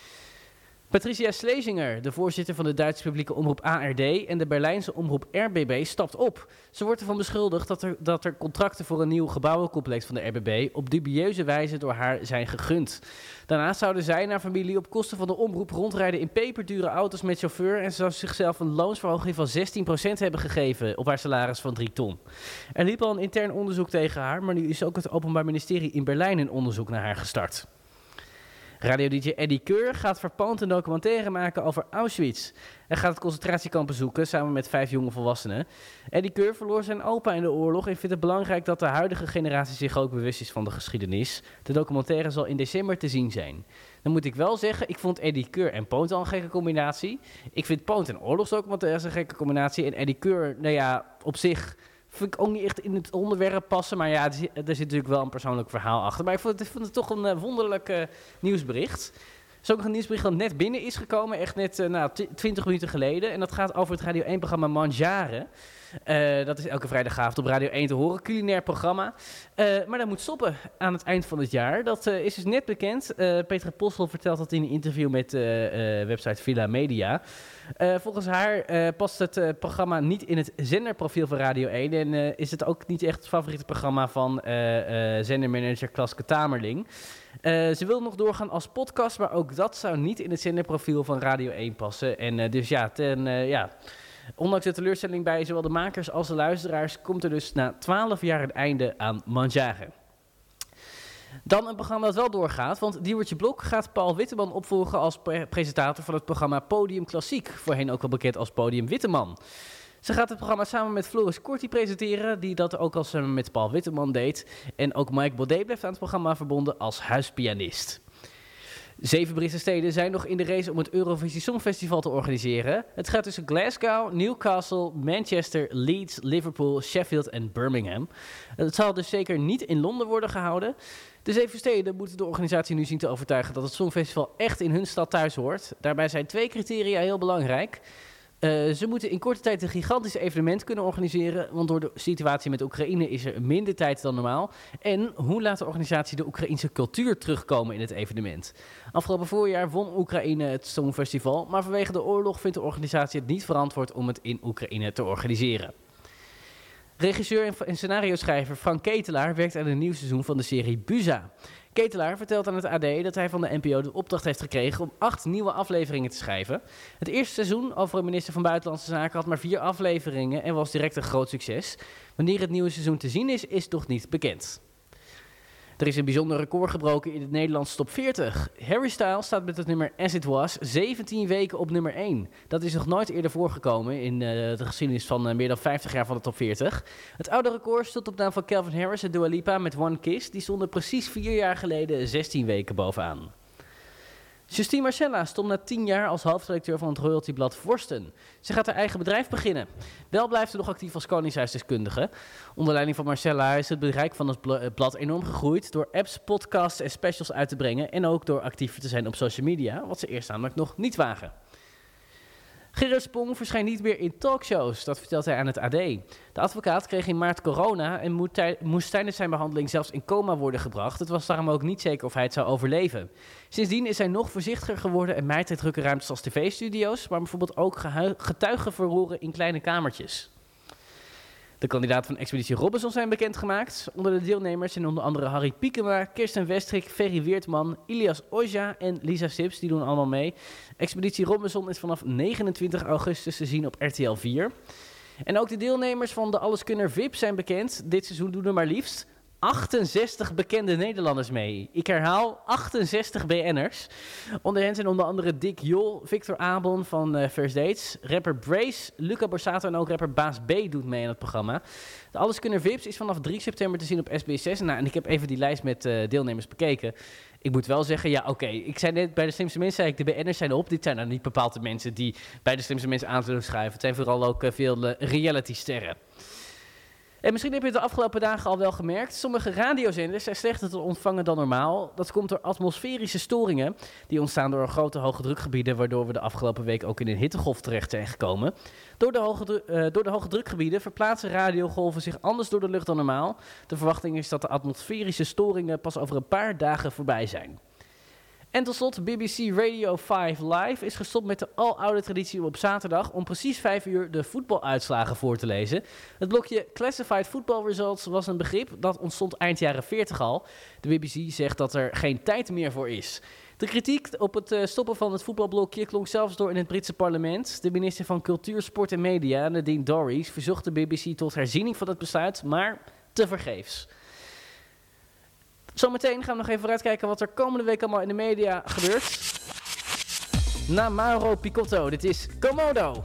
Patricia Schlesinger, de voorzitter van de Duitse publieke omroep A R D en de Berlijnse omroep R B B, stapt op. Ze wordt ervan beschuldigd dat er, dat er contracten voor een nieuw gebouwencomplex van de R B B op dubieuze wijze door haar zijn gegund. Daarnaast zouden zij en haar familie op kosten van de omroep rondrijden in peperdure auto's met chauffeur en ze zou zichzelf een loonsverhoging van zestien procent hebben gegeven op haar salaris van drie ton. Er liep al een intern onderzoek tegen haar, maar nu is ook het Openbaar Ministerie in Berlijn een onderzoek naar haar gestart. Radio-D J Eddie Keur gaat verpand een documentaire maken over Auschwitz. Hij gaat het concentratiekamp bezoeken samen met vijf jonge volwassenen. Eddie Keur verloor zijn opa in de oorlog en vindt het belangrijk dat de huidige generatie zich ook bewust is van de geschiedenis. De documentaire zal in december te zien zijn. Dan moet ik wel zeggen, ik vond Eddie Keur en Poont al een gekke combinatie. Ik vind Poont en oorlogsdocumentaires een gekke combinatie. En Eddie Keur, nou ja, op zich vind ik ook niet echt in het onderwerp passen. Maar ja, er zit, er zit natuurlijk wel een persoonlijk verhaal achter. Maar ik vond het, ik vond het toch een uh, wonderlijk uh, nieuwsbericht. Er is ook nog een nieuwsbericht dat net binnen is gekomen. Echt net uh, nou, twintig minuten geleden. En dat gaat over het Radio één-programma Mangiare. Uh, dat is elke vrijdagavond op Radio één te horen. Culinair programma. Uh, maar dat moet stoppen aan het eind van het jaar. Dat uh, is dus net bekend. Uh, Petra Postel vertelt dat in een interview met uh, uh, website Villa Media. Uh, volgens haar uh, past het uh, programma niet in het zenderprofiel van Radio één. En uh, is het ook niet echt het favoriete programma van uh, uh, zendermanager Klaske Tamerling. Uh, ze wil nog doorgaan als podcast, maar ook dat zou niet in het zenderprofiel van Radio één passen. En uh, dus ja, ten, uh, ja, ondanks de teleurstelling bij zowel de makers als de luisteraars, komt er dus na twaalf jaar een einde aan Mangiare. Dan een programma dat wel doorgaat, want Diewertje Blok gaat Paul Witteman opvolgen als pre- presentator van het programma Podium Klassiek, voorheen ook wel bekend als Podium Witteman. Ze gaat het programma samen met Floris Korti presenteren, die dat ook al samen met Paul Witteman deed. En ook Mike Baudet blijft aan het programma verbonden als huispianist. Zeven Britse steden zijn nog in de race om het Eurovisie Songfestival te organiseren. Het gaat tussen Glasgow, Newcastle, Manchester, Leeds, Liverpool, Sheffield en Birmingham. Het zal dus zeker niet in Londen worden gehouden. De zeven steden moeten de organisatie nu zien te overtuigen dat het Songfestival echt in hun stad thuis hoort. Daarbij zijn twee criteria heel belangrijk. Uh, ze moeten in korte tijd een gigantisch evenement kunnen organiseren, want door de situatie met Oekraïne is er minder tijd dan normaal. En hoe laat de organisatie de Oekraïnse cultuur terugkomen in het evenement? Afgelopen voorjaar won Oekraïne het Songfestival, maar vanwege de oorlog vindt de organisatie het niet verantwoord om het in Oekraïne te organiseren. Regisseur en scenario-schrijver Frank Ketelaar werkt aan een nieuw seizoen van de serie Buza. Ketelaar vertelt aan het A D dat hij van de N P O de opdracht heeft gekregen om acht nieuwe afleveringen te schrijven. Het eerste seizoen over een minister van Buitenlandse Zaken had maar vier afleveringen en was direct een groot succes. Wanneer het nieuwe seizoen te zien is, is nog niet bekend. Er is een bijzonder record gebroken in het Nederlands top veertig. Harry Styles staat met het nummer As It Was zeventien weken op nummer één. Dat is nog nooit eerder voorgekomen in uh, de geschiedenis van uh, meer dan vijftig jaar van de top veertig. Het oude record stond op naam van Calvin Harris en Dua Lipa met One Kiss. Die stonden precies vier jaar geleden zestien weken bovenaan. Justine Marcella stond na tien jaar als hoofdredacteur van het royaltyblad Vorsten. Ze gaat haar eigen bedrijf beginnen. Wel blijft ze nog actief als koningshuisdeskundige. Onder leiding van Marcella is het bereik van het blad enorm gegroeid door apps, podcasts en specials uit te brengen en ook door actiever te zijn op social media, wat ze eerst namelijk nog niet wagen. Gerard Spong verschijnt niet meer in talkshows, dat vertelt hij aan het A D. De advocaat kreeg in maart corona en moest, tij- moest tijdens zijn behandeling zelfs in coma worden gebracht. Het was daarom ook niet zeker of hij het zou overleven. Sindsdien is hij nog voorzichtiger geworden en mijt hij drukke ruimtes als tv-studio's, maar bijvoorbeeld ook gehu- getuigenverhoren in kleine kamertjes. De kandidaten van Expeditie Robinson zijn bekendgemaakt. Onder de deelnemers zijn onder andere Harry Piekema, Kirsten Westrik, Ferry Weertman, Ilias Oja en Lisa Sips. Die doen allemaal mee. Expeditie Robinson is vanaf negenentwintig augustus te zien op R T L vier. En ook de deelnemers van de Alleskunner V I P zijn bekend. Dit seizoen doen er maar liefst achtenzestig bekende Nederlanders mee. Ik herhaal, achtenzestig B N'ers. Onder hen zijn onder andere Dick Jol, Victor Abon van uh, First Dates, rapper Brace, Luca Borsato en ook rapper Baas B doet mee aan het programma. De Alleskunner V I Ps is vanaf drie september te zien op S B S zes. Nou, en ik heb even die lijst met uh, deelnemers bekeken. Ik moet wel zeggen, ja oké, okay. Ik zei net bij de slimste mensen, zei ik, de B N'ers zijn op. Dit zijn nou niet bepaalde mensen die bij de slimste mensen aan zullen schrijven. Het zijn vooral ook uh, veel uh, reality-sterren. En misschien heb je het de afgelopen dagen al wel gemerkt. Sommige radiozenders zijn slechter te ontvangen dan normaal. Dat komt door atmosferische storingen. Die ontstaan door grote hoge drukgebieden, waardoor we de afgelopen week ook in een hittegolf terecht zijn gekomen. Door de hoge, dru- uh, door de hoge drukgebieden verplaatsen radiogolven zich anders door de lucht dan normaal. De verwachting is dat de atmosferische storingen pas over een paar dagen voorbij zijn. En tot slot, B B C Radio vijf Live is gestopt met de aloude traditie om op zaterdag om precies vijf uur de voetbaluitslagen voor te lezen. Het blokje Classified Football Results was een begrip dat ontstond eind jaren veertig al. De B B C zegt dat er geen tijd meer voor is. De kritiek op het uh, stoppen van het voetbalblokje klonk zelfs door in het Britse parlement. De minister van Cultuur, Sport en Media, Nadine Dorries, verzocht de B B C tot herziening van het besluit, maar tevergeefs. Zometeen gaan we nog even vooruitkijken wat er komende week allemaal in de media gebeurt. Na Mauro Picotto, dit is Komodo.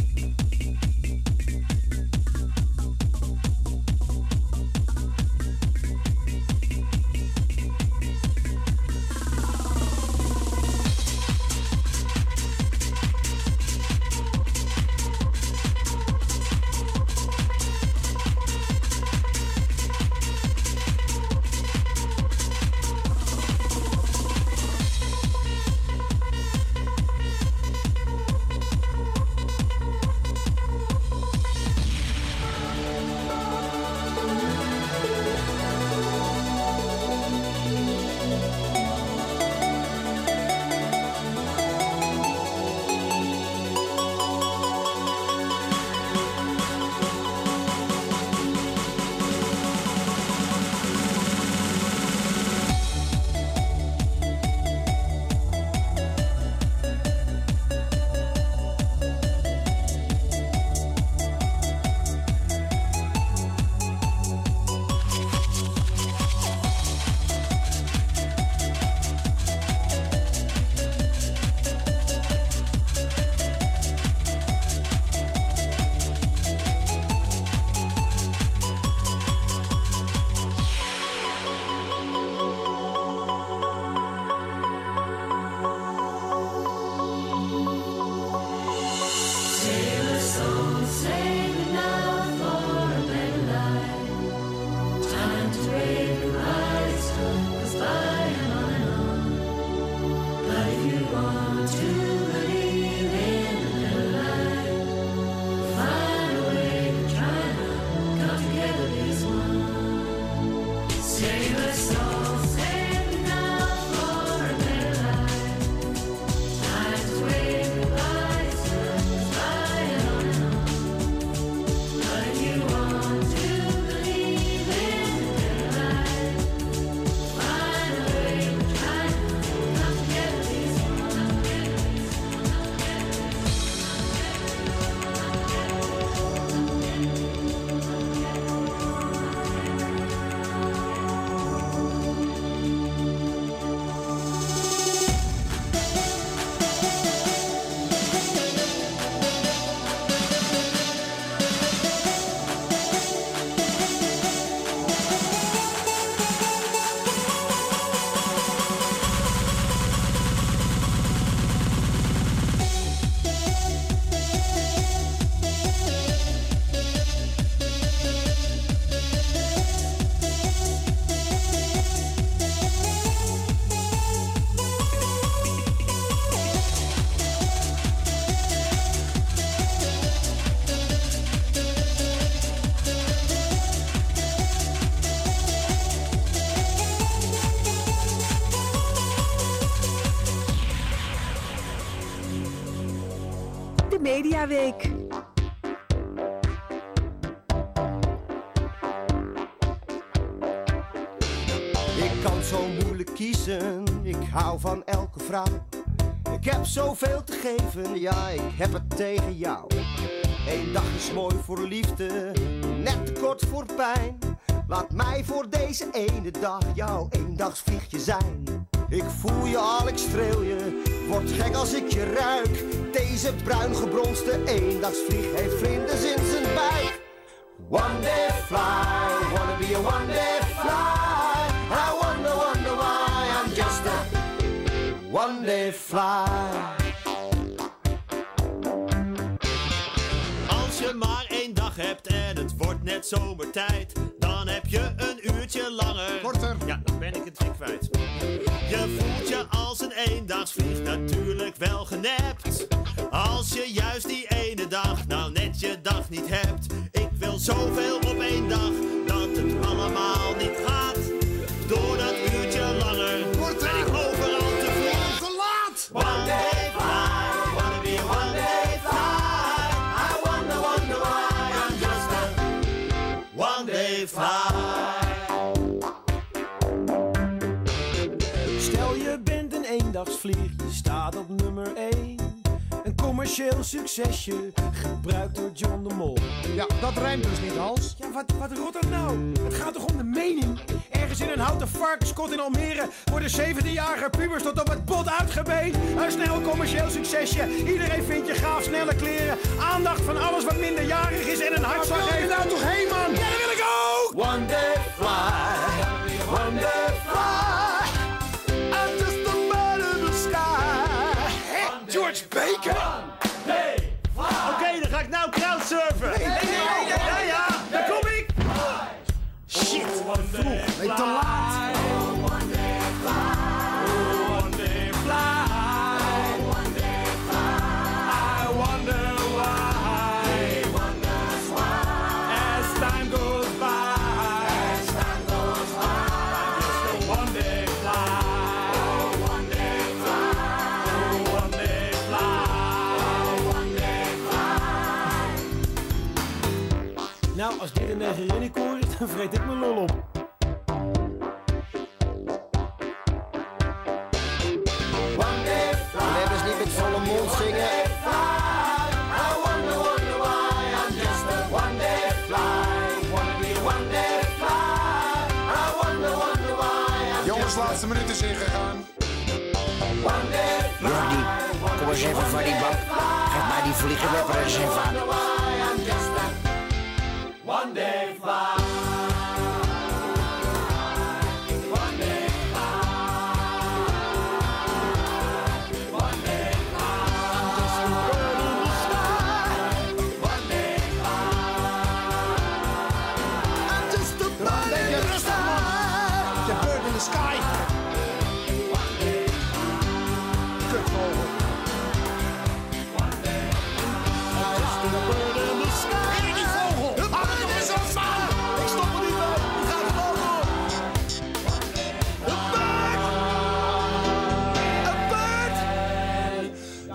Mediaweek. Ik kan zo moeilijk kiezen, ik hou van elke vrouw. Ik heb zoveel te geven, ja, ik heb het tegen jou. Eén dag is mooi voor liefde, net te kort voor pijn. Laat mij voor deze ene dag jouw eendagsvliegje zijn. Ik voel je al, ik streel je, word gek als ik je ruik. Deze bruin gebronste eendagsvlieg heeft vlinders in zijn buik. One day fly, wanna be a one day fly. I wonder, wonder why I'm just a one day fly. Als je maar één dag hebt en het wordt net zomertijd, dan heb je een uurtje langer. Korter. Ja, dan ben ik het weer kwijt. Je voelt je als een eendagsvlieg natuurlijk wel genept. Als je juist die ene dag nou net je dag niet hebt. Ik wil zoveel op één dag dat het allemaal niet gaat. Door dat uurtje langer ben ik overal te vroeg. Te laat! One day fly, wanna be a one day fly. I wonder, wonder why I'm just a one day fly. Stel je bent een eendagsvlieg, je staat op nummer één. Een commercieel succesje, gebruikt door John de Mol. Ja, dat rijmt dus niet, Hans. Ja, wat, wat rot dat nou? Het gaat toch om de mening? Er Ergens in een houten varkenskot in Almere worden zeventienjarige pubers tot op het bot uitgebeet. Een snel commercieel succesje. Iedereen vindt je gaaf, snelle kleren. Aandacht van alles wat minderjarig is en een hartslag heeft. Waar wil je nou toch heen, man? Ja, daar wil ik ook! One day fly, one day fly. I'm just a bird in the sky. George Baker! Oké, okay, dan ga ik nou crowdsurfen. Nee, nee, nee, nee, nee. Ja, ja, daar kom ik. Shit, wat vroeg. Nee, te laat. Nou, als dit een negerinnenkoor is, dan vreet ik mijn lol op. One day fly. We hebben ze niet met volle mond zingen. I wonder, wonder why I'm just a one day fly. Wanna be one day fly. I wonder, wonder why I'm Jongens, laatste minuut is ingegaan. One day fly. Jordi, kom eens even van die bank. Geef mij die vliegenwepper eens even aan. One day fly. One day fly. One day fly. Just a bird in the sky. One day fly. I'm just a bird in the sky. The bird in the sky. One day fly. Kutvogel. One day fly. I'm just a bird in the sky. Ik stop er niet bij. Ik ga gewoon door. Een bird. Een bird.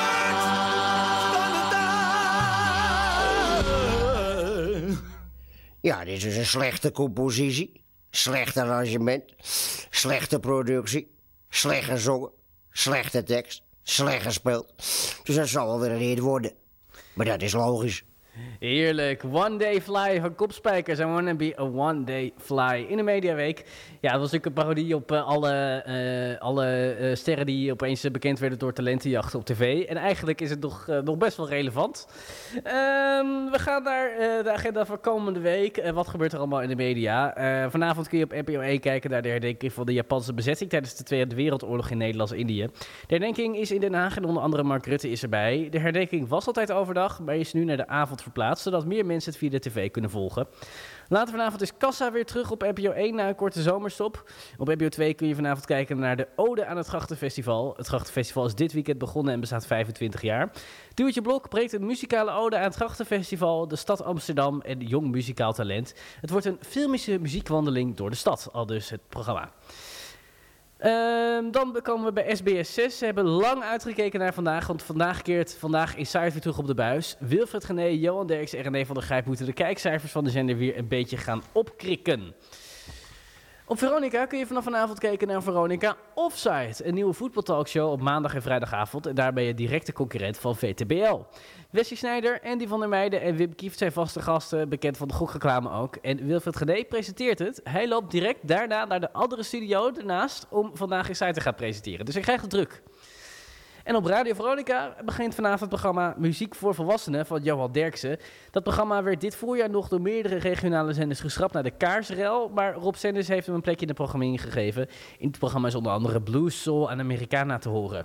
Een bird. Ja, dit is een slechte compositie. Slecht arrangement. Slechte productie. Slecht gezongen. Slechte tekst. Slecht gespeeld. Dus dat zal wel weer een hit worden. Maar dat is logisch. Heerlijk. One Day Fly van Kopspijkers. I wanna be a one day fly. In de Mediaweek. Ja, het was natuurlijk een parodie op uh, alle, uh, alle uh, sterren die opeens uh, bekend werden door talentenjachten op tv. En eigenlijk is het nog, uh, nog best wel relevant. Um, we gaan naar uh, de agenda van komende week. Uh, wat gebeurt er allemaal in de media? Uh, vanavond kun je op N P O één kijken naar de herdenking van de Japanse bezetting tijdens de Tweede Wereldoorlog in Nederlands-Indië. De herdenking is in Den Haag en onder andere Mark Rutte is erbij. De herdenking was altijd overdag, maar is nu naar de avond verplaatst, zodat meer mensen het via de tv kunnen volgen. Later vanavond is Kassa weer terug op N P O één na een korte zomerstop. Op N P O twee kun je vanavond kijken naar de Ode aan het Grachtenfestival. Het Grachtenfestival is dit weekend begonnen en bestaat vijfentwintig jaar. Duwtje Blok brengt een muzikale ode aan het Grachtenfestival, de stad Amsterdam en jong muzikaal talent. Het wordt een filmische muziekwandeling door de stad, aldus het programma. Uh, dan komen we bij S B S zes. Ze hebben lang uitgekeken naar vandaag, want vandaag keert vandaag Inside weer terug op de buis. Wilfred Genee, Johan Derksen en René van der Grijp moeten de kijkcijfers van de zender weer een beetje gaan opkrikken. Op Veronica kun je vanaf vanavond kijken naar Veronica Offside, een nieuwe voetbaltalkshow op maandag en vrijdagavond en daarbij je directe concurrent van V T B L. Wesley Snijder, Andy van der Meijden en Wim Kieft zijn vaste gasten, bekend van de gokreclame ook. En Wilfred Genee presenteert het. Hij loopt direct daarna naar de andere studio ernaast om vandaag Inside te gaan presenteren. Dus hij krijgt het druk. En op Radio Veronica begint vanavond het programma Muziek voor Volwassenen van Johan Derksen. Dat programma werd dit voorjaar nog door meerdere regionale zenders geschrapt naar de Kaarsrel. Maar Rob Senders heeft hem een plekje in de programmering gegeven. In het programma is onder andere blues, soul en Americana te horen.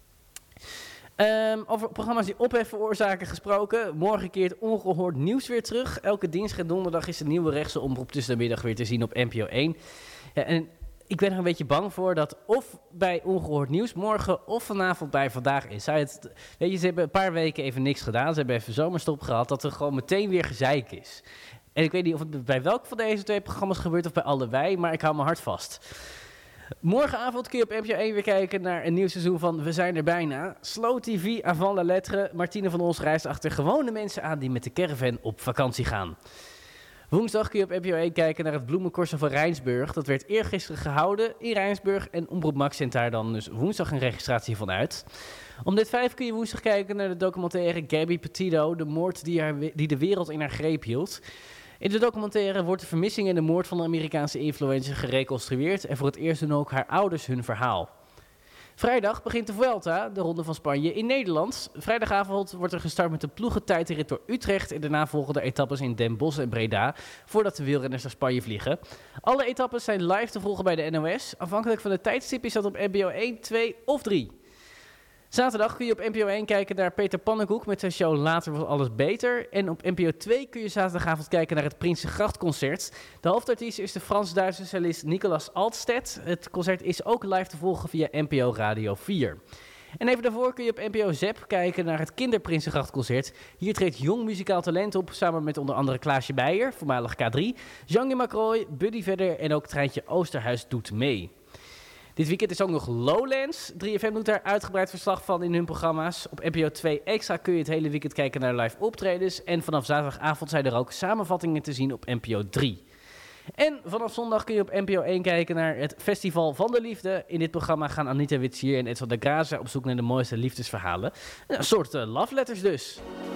Um, over programma's die ophef veroorzaken gesproken. Morgen keert Ongehoord Nieuws weer terug. Elke dinsdag en donderdag is de nieuwe rechtse omroep tussen de middag weer te zien op N P O één. Ja, en ik ben er een beetje bang voor dat of bij Ongehoord Nieuws morgen of vanavond bij Vandaag Inside. Weet je, ze hebben een paar weken even niks gedaan. Ze hebben even zomerstop gehad, dat er gewoon meteen weer gezeik is. En ik weet niet of het bij welk van deze twee programma's gebeurt of bij allebei, maar ik hou mijn hart vast. Morgenavond kun je op N P O één weer kijken naar een nieuw seizoen van We zijn er bijna. Slow T V avant la lettre. Martine van Ons reist achter gewone mensen aan die met de caravan op vakantie gaan. Woensdag kun je op N P O één kijken naar het bloemencorso van Rijnsburg. Dat werd eergisteren gehouden in Rijnsburg en Omroep Max zendt daar dan dus woensdag een registratie van uit. Om dit vijf kun je woensdag kijken naar de documentaire Gabby Petito, de moord die, haar, die de wereld in haar greep hield. In de documentaire wordt de vermissing en de moord van de Amerikaanse influencer gereconstrueerd en voor het eerst doen ook haar ouders hun verhaal. Vrijdag begint de Vuelta, de Ronde van Spanje, in Nederland. Vrijdagavond wordt er gestart met de ploegentijdrit door Utrecht en daarna volgen de etappes in Den Bosch en Breda, voordat de wielrenners naar Spanje vliegen. Alle etappes zijn live te volgen bij de N O S. Afhankelijk van de tijdstip is dat op N P O één, twee of drie. Zaterdag kun je op N P O één kijken naar Peter Pannenkoek met zijn show Later wordt alles beter. En op N P O twee kun je zaterdagavond kijken naar het Prinsengrachtconcert. De hoofdartiest is de Frans-Duitse cellist Nicolas Altstedt. Het concert is ook live te volgen via N P O Radio vier. En even daarvoor kun je op N P O Zep kijken naar het Kinderprinsengrachtconcert. Hier treedt jong muzikaal talent op, samen met onder andere Klaasje Beijer, voormalig K drie, Jean-Guy Macroy, Buddy Vedder en ook Treintje Oosterhuis doet mee. Dit weekend is ook nog Lowlands. drie F M doet daar uitgebreid verslag van in hun programma's. Op N P O twee Extra kun je het hele weekend kijken naar live optredens. En vanaf zaterdagavond zijn er ook samenvattingen te zien op N P O drie. En vanaf zondag kun je op N P O één kijken naar het Festival van de Liefde. In dit programma gaan Anita Witsier en Edson de Graza op zoek naar de mooiste liefdesverhalen. Een soort uh, love letters dus.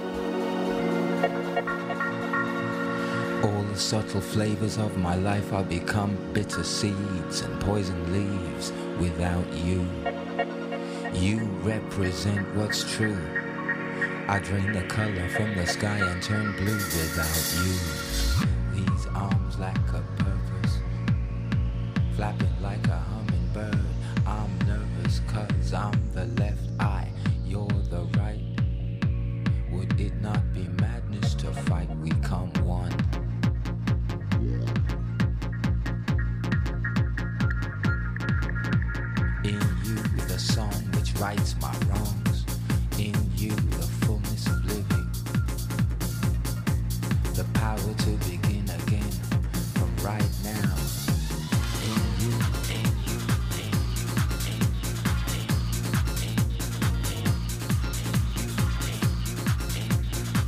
All the subtle flavors of my life are become bitter seeds and poison leaves without you. You represent what's true. I drain the color from the sky and turn blue without you. These arms lack a purpose, flapping like a hummingbird. I'm nervous cause I'm the left eye, you're the right. Would it not be madness to fight? We come one. In you, the song which rights my wrongs. In you, the fullness of living. The power to begin again from right now. In you, in you, in you, in you, in you, in you, in you, in you, in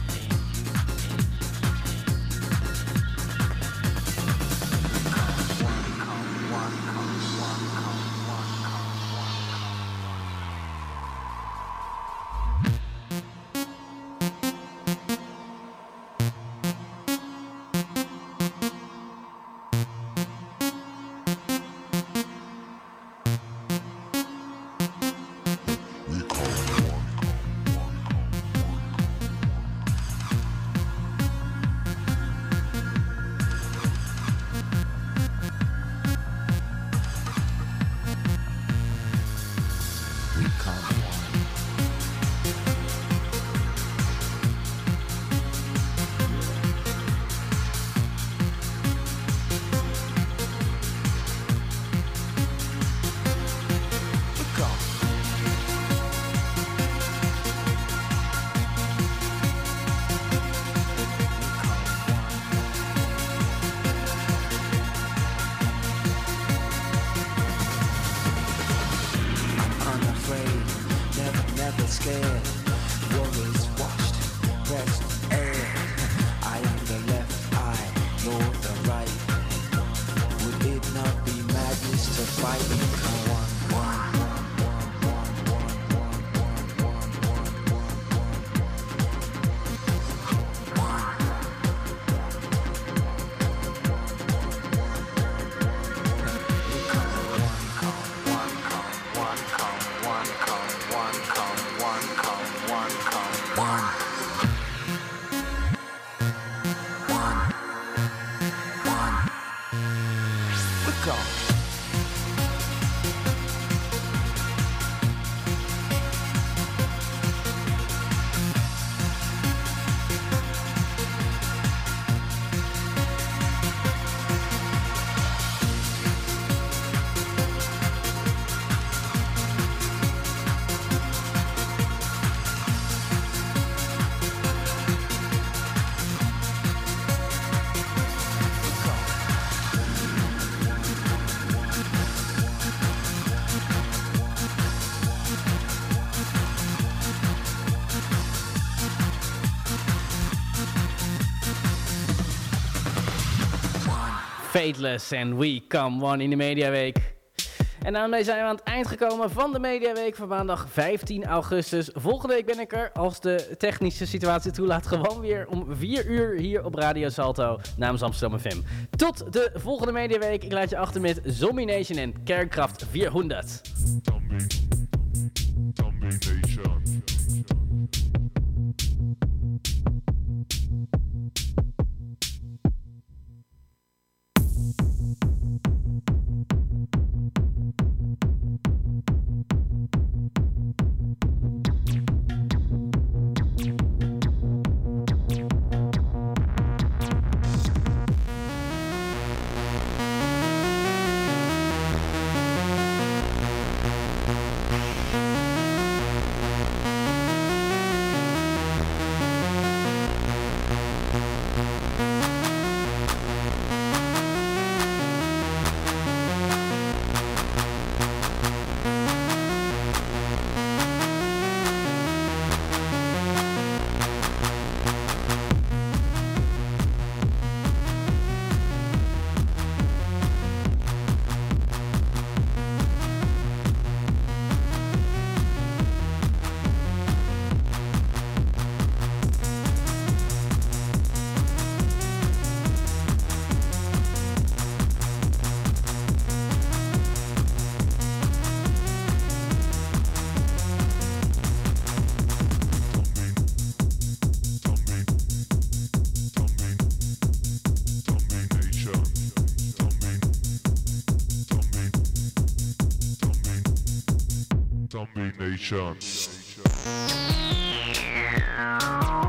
scared. Worries washed, pressed air. I am the left eye, you're the right. Would it not be madness to fight? Come on, one. Fateless en We Come One in de Mediaweek. En daarmee zijn we aan het eind gekomen van de Mediaweek van maandag vijftien augustus. Volgende week ben ik er, als de technische situatie toelaat, gewoon weer om vier uur hier op Radio Salto namens Amsterdam F M. Tot de volgende Mediaweek. Ik laat je achter met Zombie Nation en Kernkraft vierhonderd. Zombie, Zombie Nation. Zombie Nation.